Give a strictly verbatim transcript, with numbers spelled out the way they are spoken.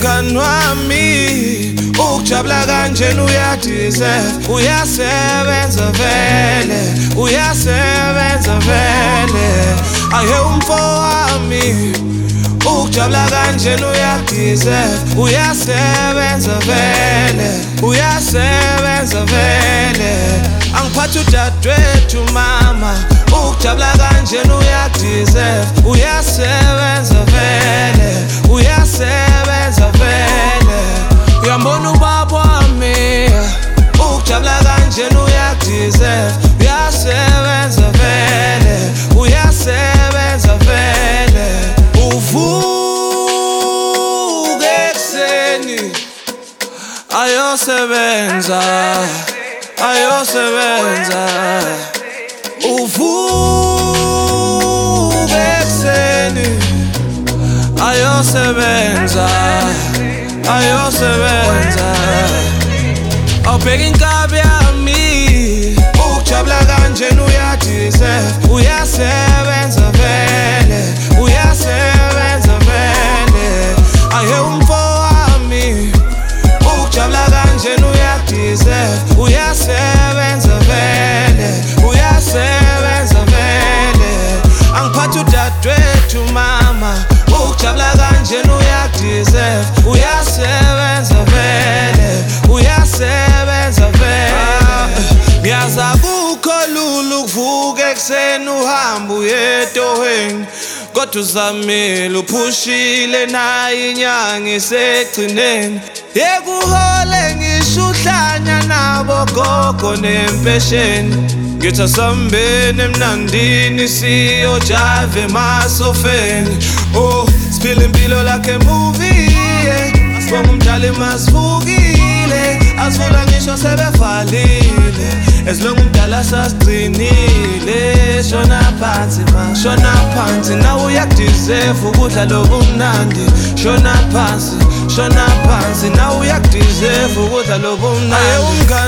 mngani wami ukujabula kanjena uyadeserve uyasebenza vele uyasebenza vele aye umfowami ukujabula kanjena uyadeserve uyasebenza vele uyasebenza vele angiphatha udadewethu mama ukujabula kanjena uyadeserve uyasebenza vele uyasebenza vele uyambona ubaba wami ukujabula kanjena uyadeserve uyasebenza vele uyasebenza vele uvuke ekseni ayosebenza ayosebenza uvuke ekseni ayosebenza ayosebenza awubheka inkabi yami ukujabula kanjena uyadeserve uyasebenza vele uyasebenza vele aye umfowami ukujabula kanjena uyadeserve uyasebenza vele uyasebenza vele angiphatha udadewethu mama ukujabula kanjena uyadeserve uyasebenza vele uyasebenza vele ngiyaza kukho lula ukuvuka ekseni uhamba uyetohweni kodwa uzamile uphushile naye inyanga isegcineni yekuhole ngisho uhlanya nabo gogo nempesheni ngithi asambeni emnandini siyojive emasofeni oh siphila impilo like a movie asibonga umdala masivukile asifuna ngisho sebevalile esilonga umdala sasigcinile shona phansi ma shona phansi nawe uyadeserve ukudla lobumnandi shona phansi shona phansi nawe uyadeserve ukudla lobumnandi